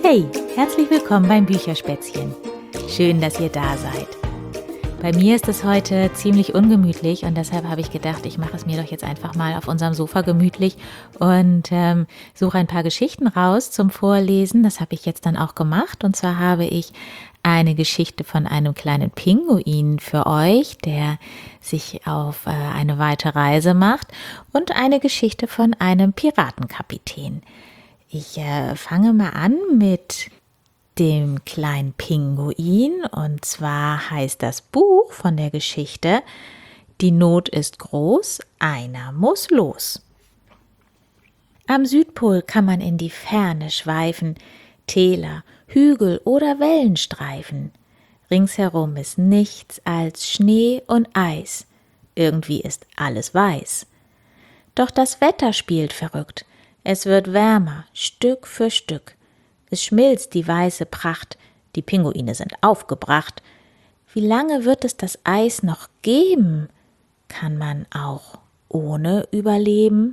Hey, herzlich willkommen beim Bücherspätzchen. Schön, dass ihr da seid. Bei mir ist es heute ziemlich ungemütlich und deshalb habe ich gedacht, ich mache es mir doch jetzt einfach mal auf unserem Sofa gemütlich und suche ein paar Geschichten raus zum Vorlesen. Das habe ich jetzt dann auch gemacht und zwar habe ich eine Geschichte von einem kleinen Pinguin für euch, der sich auf eine weite Reise macht und eine Geschichte von einem Piratenkapitän. Ich fange mal an mit dem kleinen Pinguin und zwar heißt das Buch von der Geschichte Die Not ist groß, einer muss los. Am Südpol kann man in die Ferne schweifen, Täler, Hügel oder Wellenstreifen. Ringsherum ist nichts als Schnee und Eis, irgendwie ist alles weiß. Doch das Wetter spielt verrückt, es wird wärmer, Stück für Stück. Es schmilzt die weiße Pracht, die Pinguine sind aufgebracht. Wie lange wird es das Eis noch geben? Kann man auch ohne überleben?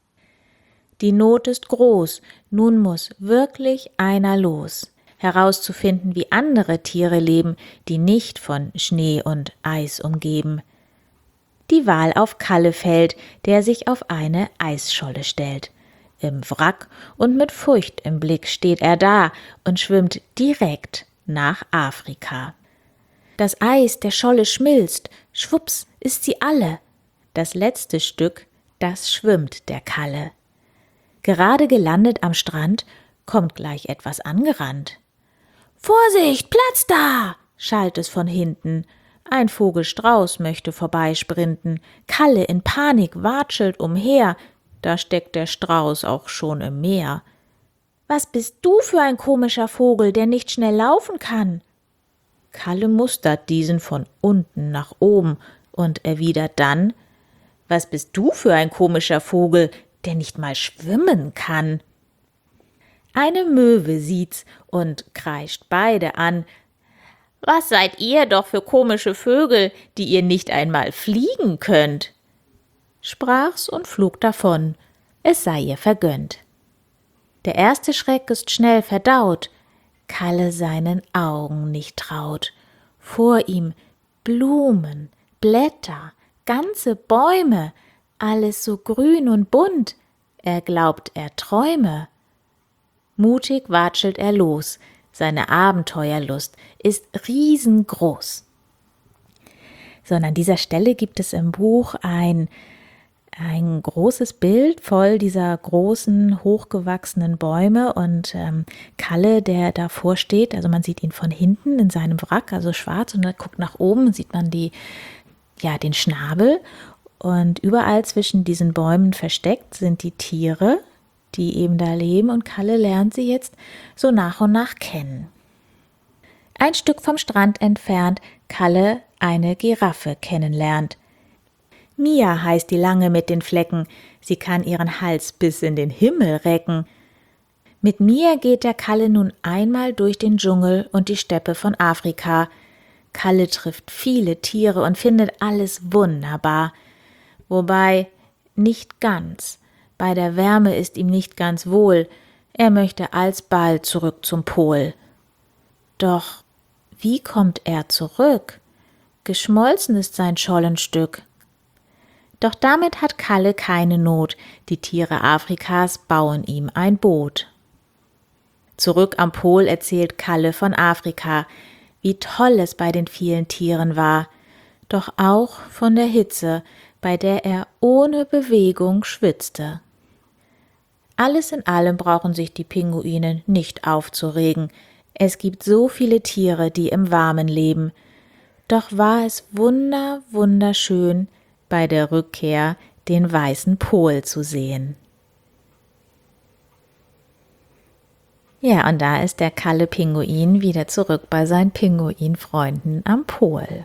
Die Not ist groß, nun muss wirklich einer los, herauszufinden, wie andere Tiere leben, die nicht von Schnee und Eis umgeben. Die Wahl auf Kalle fällt, der sich auf eine Eisscholle stellt. Im Wrack und mit Furcht im Blick steht er da und schwimmt direkt nach Afrika. Das Eis der Scholle schmilzt, schwupps ist sie alle. Das letzte Stück, das schwimmt der Kalle. Gerade gelandet am Strand, kommt gleich etwas angerannt. »Vorsicht, Platz da!« schallt es von hinten. Ein Vogelstrauß möchte vorbeisprinten. Kalle in Panik watschelt umher. Da steckt der Strauß auch schon im Meer. »Was bist du für ein komischer Vogel, der nicht schnell laufen kann?« Kalle mustert diesen von unten nach oben und erwidert dann: »Was bist du für ein komischer Vogel, der nicht mal schwimmen kann?« Eine Möwe sieht's und kreischt beide an. »Was seid ihr doch für komische Vögel, die ihr nicht einmal fliegen könnt?« Sprach's und flog davon, es sei ihr vergönnt. Der erste Schreck ist schnell verdaut, Kalle seinen Augen nicht traut. Vor ihm Blumen, Blätter, ganze Bäume, alles so grün und bunt, er glaubt, er träume. Mutig watschelt er los, seine Abenteuerlust ist riesengroß. So, und an dieser Stelle gibt es im Buch ein großes Bild voll dieser großen, hochgewachsenen Bäume und Kalle, der davor steht, also man sieht ihn von hinten in seinem Wrack, also schwarz, und dann guckt nach oben, sieht man den Schnabel und überall zwischen diesen Bäumen versteckt sind die Tiere, die eben da leben und Kalle lernt sie jetzt so nach und nach kennen. Ein Stück vom Strand entfernt Kalle eine Giraffe kennenlernt. Mia heißt die Lange mit den Flecken, sie kann ihren Hals bis in den Himmel recken. Mit Mia geht der Kalle nun einmal durch den Dschungel und die Steppe von Afrika. Kalle trifft viele Tiere und findet alles wunderbar. Wobei nicht ganz, bei der Wärme ist ihm nicht ganz wohl, er möchte alsbald zurück zum Pol. Doch wie kommt er zurück? Geschmolzen ist sein Schollenstück. Doch damit hat Kalle keine Not, die Tiere Afrikas bauen ihm ein Boot. Zurück am Pol erzählt Kalle von Afrika, wie toll es bei den vielen Tieren war, doch auch von der Hitze, bei der er ohne Bewegung schwitzte. Alles in allem brauchen sich die Pinguine nicht aufzuregen, es gibt so viele Tiere, die im Warmen leben. Doch war es wunderschön, bei der Rückkehr den weißen Pol zu sehen. Ja, und da ist der Kalle Pinguin wieder zurück bei seinen Pinguinfreunden am Pol.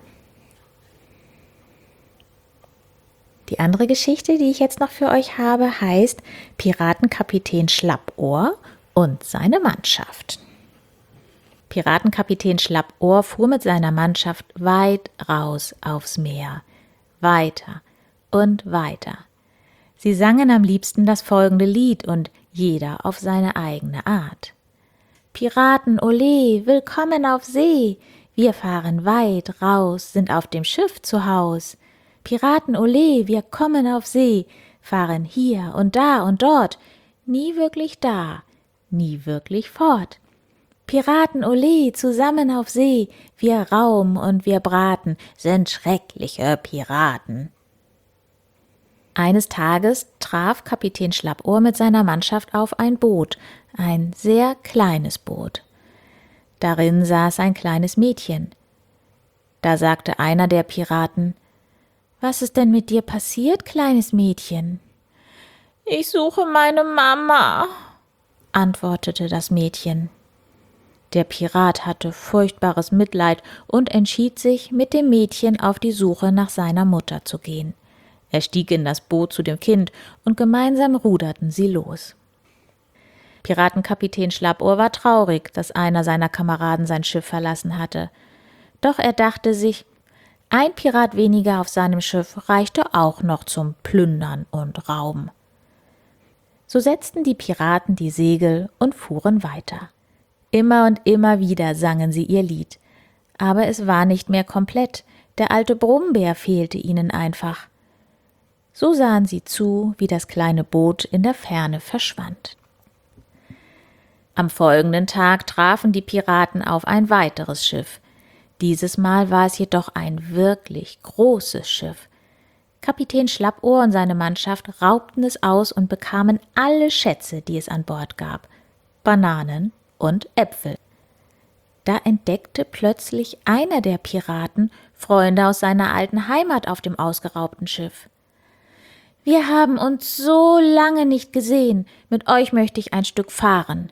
Die andere Geschichte, die ich jetzt noch für euch habe, heißt Piratenkapitän Schlappohr und seine Mannschaft. Piratenkapitän Schlappohr fuhr mit seiner Mannschaft weit raus aufs Meer. Weiter und weiter. Sie sangen am liebsten das folgende Lied und jeder auf seine eigene Art. Piraten, ole, willkommen auf See. Wir fahren weit raus, sind auf dem Schiff zu Haus. Piraten, ole, wir kommen auf See, fahren hier und da und dort, nie wirklich da, nie wirklich fort. Piraten, ole, zusammen auf See, wir Raum und wir braten, sind schreckliche Piraten. Eines Tages traf Kapitän Schlappohr mit seiner Mannschaft auf ein Boot, ein sehr kleines Boot. Darin saß ein kleines Mädchen. Da sagte einer der Piraten: »Was ist denn mit dir passiert, kleines Mädchen?« »Ich suche meine Mama«, antwortete das Mädchen. Der Pirat hatte furchtbares Mitleid und entschied sich, mit dem Mädchen auf die Suche nach seiner Mutter zu gehen. Er stieg in das Boot zu dem Kind und gemeinsam ruderten sie los. Piratenkapitän Schlappohr war traurig, dass einer seiner Kameraden sein Schiff verlassen hatte. Doch er dachte sich, ein Pirat weniger auf seinem Schiff reichte auch noch zum Plündern und Rauben. So setzten die Piraten die Segel und fuhren weiter. Immer und immer wieder sangen sie ihr Lied. Aber es war nicht mehr komplett, der alte Brummbär fehlte ihnen einfach. So sahen sie zu, wie das kleine Boot in der Ferne verschwand. Am folgenden Tag trafen die Piraten auf ein weiteres Schiff. Dieses Mal war es jedoch ein wirklich großes Schiff. Kapitän Schlappohr und seine Mannschaft raubten es aus und bekamen alle Schätze, die es an Bord gab: Bananen und Äpfel. Da entdeckte plötzlich einer der Piraten Freunde aus seiner alten Heimat auf dem ausgeraubten Schiff. »Wir haben uns so lange nicht gesehen, mit euch möchte ich ein Stück fahren.«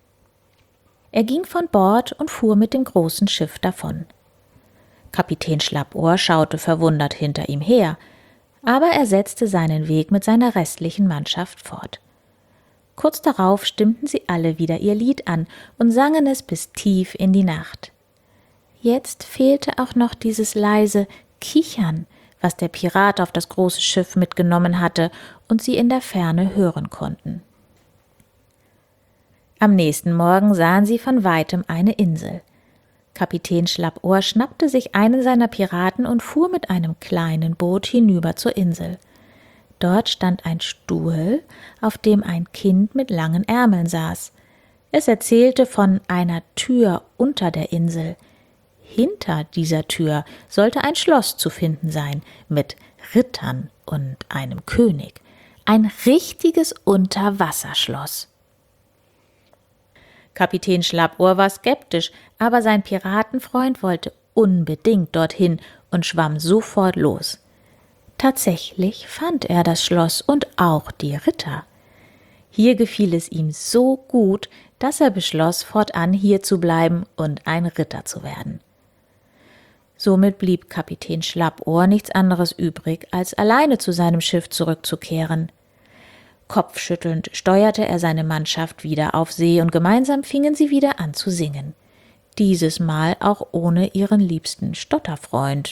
Er ging von Bord und fuhr mit dem großen Schiff davon. Kapitän Schlappohr schaute verwundert hinter ihm her, aber er setzte seinen Weg mit seiner restlichen Mannschaft fort. Kurz darauf stimmten sie alle wieder ihr Lied an und sangen es bis tief in die Nacht. Jetzt fehlte auch noch dieses leise Kichern, was der Pirat auf das große Schiff mitgenommen hatte und sie in der Ferne hören konnten. Am nächsten Morgen sahen sie von weitem eine Insel. Kapitän Schlappohr schnappte sich einen seiner Piraten und fuhr mit einem kleinen Boot hinüber zur Insel. Dort stand ein Stuhl, auf dem ein Kind mit langen Ärmeln saß. Es erzählte von einer Tür unter der Insel. Hinter dieser Tür sollte ein Schloss zu finden sein, mit Rittern und einem König. Ein richtiges Unterwasserschloss. Kapitän Schlappohr war skeptisch, aber sein Piratenfreund wollte unbedingt dorthin und schwamm sofort los. Tatsächlich fand er das Schloss und auch die Ritter. Hier gefiel es ihm so gut, dass er beschloss, fortan hier zu bleiben und ein Ritter zu werden. Somit blieb Kapitän Schlappohr nichts anderes übrig, als alleine zu seinem Schiff zurückzukehren. Kopfschüttelnd steuerte er seine Mannschaft wieder auf See und gemeinsam fingen sie wieder an zu singen. Dieses Mal auch ohne ihren liebsten Stotterfreund.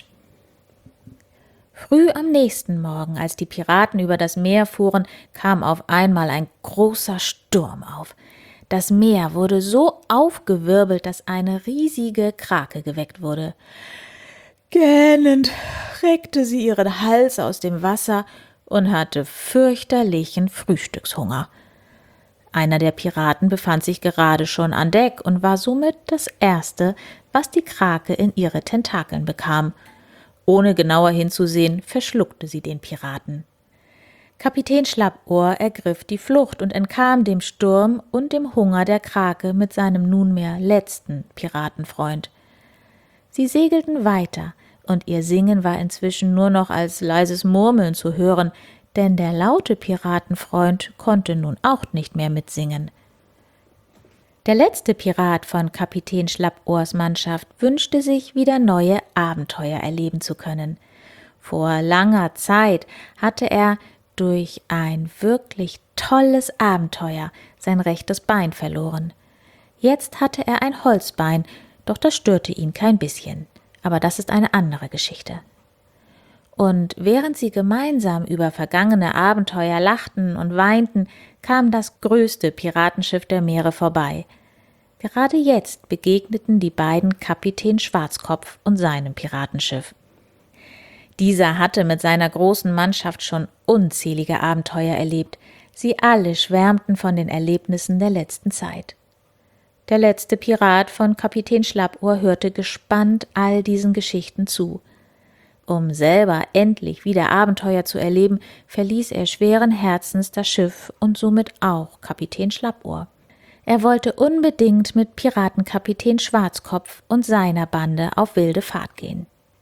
Früh am nächsten Morgen, als die Piraten über das Meer fuhren, kam auf einmal ein großer Sturm auf. Das Meer wurde so aufgewirbelt, dass eine riesige Krake geweckt wurde. Gähnend reckte sie ihren Hals aus dem Wasser und hatte fürchterlichen Frühstückshunger. Einer der Piraten befand sich gerade schon an Deck und war somit das Erste, was die Krake in ihre Tentakeln bekam. Ohne genauer hinzusehen, verschluckte sie den Piraten. Kapitän Schlappohr ergriff die Flucht und entkam dem Sturm und dem Hunger der Krake mit seinem nunmehr letzten Piratenfreund. Sie segelten weiter, und ihr Singen war inzwischen nur noch als leises Murmeln zu hören, denn der laute Piratenfreund konnte nun auch nicht mehr mitsingen. Der letzte Pirat von Kapitän Schlappohrs Mannschaft wünschte sich, wieder neue Abenteuer erleben zu können. Vor langer Zeit hatte er durch ein wirklich tolles Abenteuer sein rechtes Bein verloren. Jetzt hatte er ein Holzbein, doch das störte ihn kein bisschen. Aber das ist eine andere Geschichte. Und während sie gemeinsam über vergangene Abenteuer lachten und weinten, kam das größte Piratenschiff der Meere vorbei. Gerade jetzt begegneten die beiden Kapitän Schwarzkopf und seinem Piratenschiff. Dieser hatte mit seiner großen Mannschaft schon unzählige Abenteuer erlebt. Sie alle schwärmten von den Erlebnissen der letzten Zeit. Der letzte Pirat von Kapitän Schlappohr hörte gespannt all diesen Geschichten zu. Um selber endlich wieder Abenteuer zu erleben, verließ er schweren Herzens das Schiff und somit auch Kapitän Schlappohr. Er wollte unbedingt mit Piratenkapitän Schwarzkopf und seiner Bande auf wilde Fahrt gehen.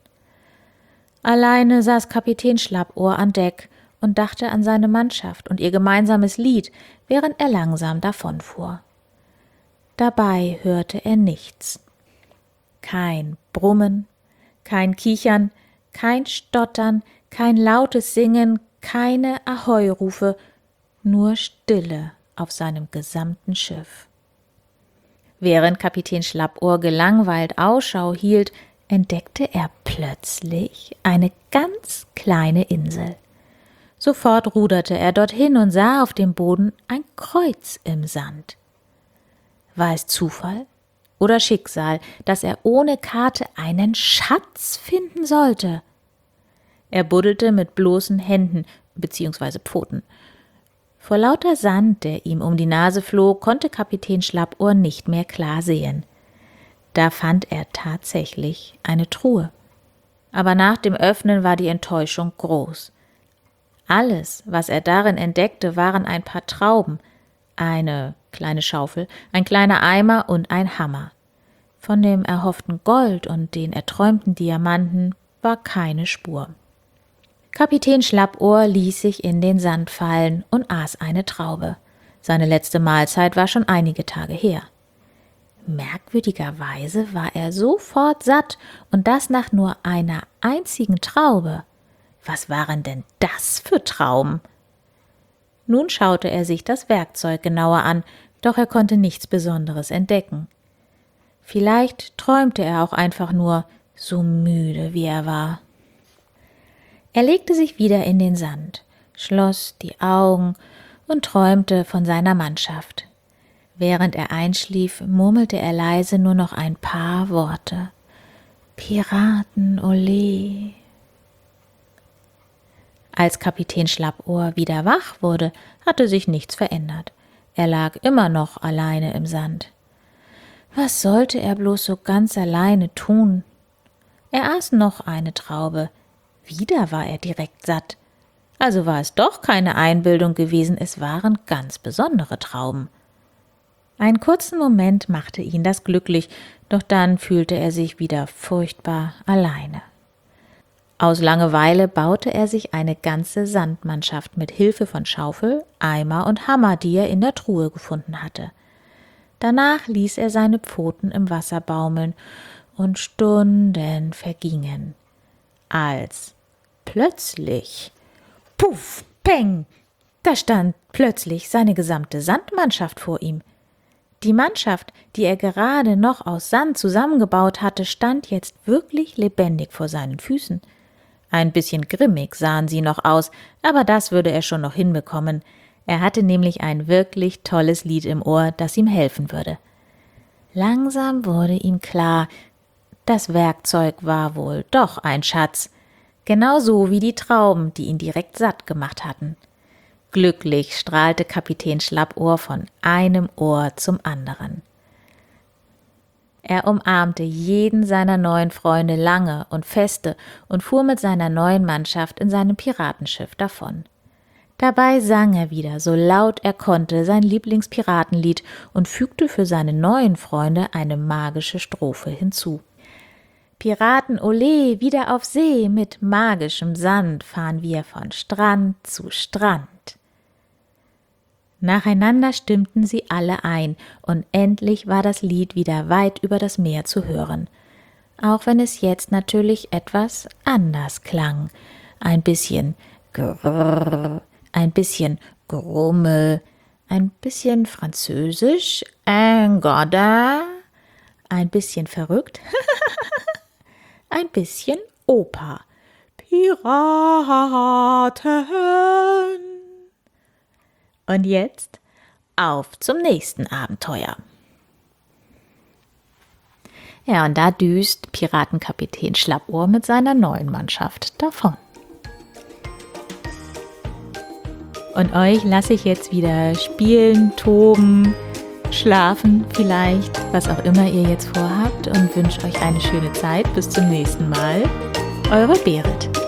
Alleine saß Kapitän Schlappohr an Deck und dachte an seine Mannschaft und ihr gemeinsames Lied, während er langsam davonfuhr. Dabei hörte er nichts. Kein Brummen, kein Kichern, kein Stottern, kein lautes Singen, keine Ahoi-Rufe, nur Stille auf seinem gesamten Schiff. Während Kapitän Schlappohr gelangweilt Ausschau hielt, entdeckte er plötzlich eine ganz kleine Insel. Sofort ruderte er dorthin und sah auf dem Boden ein Kreuz im Sand. War es Zufall oder Schicksal, dass er ohne Karte einen Schatz finden sollte? Er buddelte mit bloßen Händen bzw. Pfoten. Vor lauter Sand, der ihm um die Nase flog, konnte Kapitän Schlappohr nicht mehr klar sehen. Da fand er tatsächlich eine Truhe. Aber nach dem Öffnen war die Enttäuschung groß. Alles, was er darin entdeckte, waren ein paar Trauben, eine kleine Schaufel, ein kleiner Eimer und ein Hammer. Von dem erhofften Gold und den erträumten Diamanten war keine Spur. Kapitän Schlappohr ließ sich in den Sand fallen und aß eine Traube. Seine letzte Mahlzeit war schon einige Tage her. Merkwürdigerweise war er sofort satt und das nach nur einer einzigen Traube. Was waren denn das für Trauben? Nun schaute er sich das Werkzeug genauer an, doch er konnte nichts Besonderes entdecken. Vielleicht träumte er auch einfach nur, so müde wie er war. Er legte sich wieder in den Sand, schloss die Augen und träumte von seiner Mannschaft. Während er einschlief, murmelte er leise nur noch ein paar Worte. Piraten, ole. Als Kapitän Schlappohr wieder wach wurde, hatte sich nichts verändert. Er lag immer noch alleine im Sand. Was sollte er bloß so ganz alleine tun? Er aß noch eine Traube. Wieder war er direkt satt. Also war es doch keine Einbildung gewesen, es waren ganz besondere Trauben. Einen kurzen Moment machte ihn das glücklich, doch dann fühlte er sich wieder furchtbar alleine. Aus Langeweile baute er sich eine ganze Sandmannschaft mit Hilfe von Schaufel, Eimer und Hammer, die er in der Truhe gefunden hatte. Danach ließ er seine Pfoten im Wasser baumeln und Stunden vergingen. Als plötzlich, puff, peng, da stand plötzlich seine gesamte Sandmannschaft vor ihm. Die Mannschaft, die er gerade noch aus Sand zusammengebaut hatte, stand jetzt wirklich lebendig vor seinen Füßen. Ein bisschen grimmig sahen sie noch aus, aber das würde er schon noch hinbekommen. Er hatte nämlich ein wirklich tolles Lied im Ohr, das ihm helfen würde. Langsam wurde ihm klar, das Werkzeug war wohl doch ein Schatz, genauso wie die Trauben, die ihn direkt satt gemacht hatten. Glücklich strahlte Kapitän Schlappohr von einem Ohr zum anderen. Er umarmte jeden seiner neuen Freunde lange und feste und fuhr mit seiner neuen Mannschaft in seinem Piratenschiff davon. Dabei sang er wieder, so laut er konnte, sein Lieblingspiratenlied und fügte für seine neuen Freunde eine magische Strophe hinzu. Piraten, ole, wieder auf See, mit magischem Sand fahren wir von Strand zu Strand. Nacheinander stimmten sie alle ein, und endlich war das Lied wieder weit über das Meer zu hören. Auch wenn es jetzt natürlich etwas anders klang. Ein bisschen Grrr, ein bisschen Grummel, ein bisschen Französisch, Godin, ein bisschen verrückt, ein bisschen Oper. Piraten. Und jetzt auf zum nächsten Abenteuer. Ja, und da düst Piratenkapitän Schlappohr mit seiner neuen Mannschaft davon. Und euch lasse ich jetzt wieder spielen, toben, schlafen vielleicht, was auch immer ihr jetzt vorhabt und wünsche euch eine schöne Zeit. Bis zum nächsten Mal. Eure Berit.